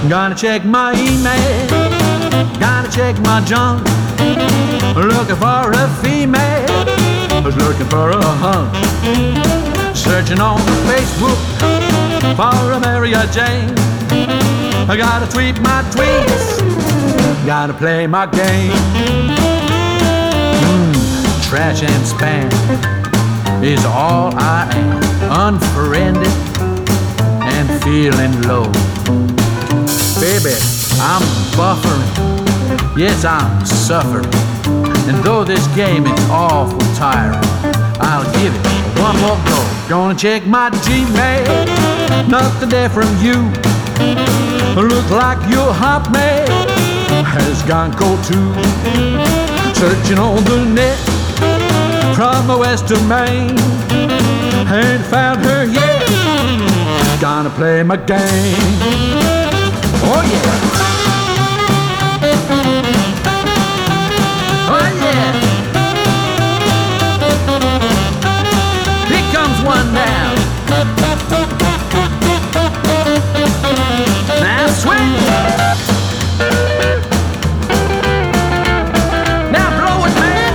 Gonna check my email, gotta check my junk. Looking for a female, was looking for a hunk. Searching on Facebook for a Mary Jane. I gotta tweet my tweets, gotta play my game. Trash and spam is all I am. Unfriended and feeling low. Baby, I'm buffering, yes I'm suffering. And though this game is awful tiring, I'll give it one more go. Gonna check my Gmail, nothing there from you. Look like your Hotmail has gone cold too. Searching on the net from the west of Maine, ain't found her yet. Gonna play my game. Oh yeah. Oh yeah. Here comes one now. Now swing. Now blow it, man.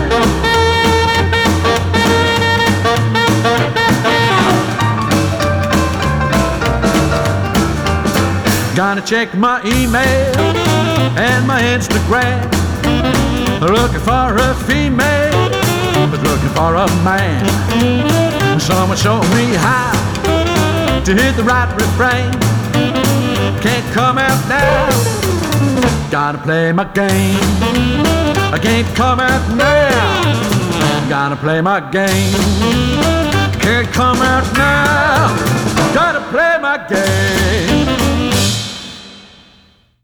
Gonna check my email and my Instagram. Looking for a female, but looking for a man. Someone show me how to hit the right refrain. Can't come out now, gotta play my game. I can't come out now, gotta play my game. Can't come out now, gotta play my game.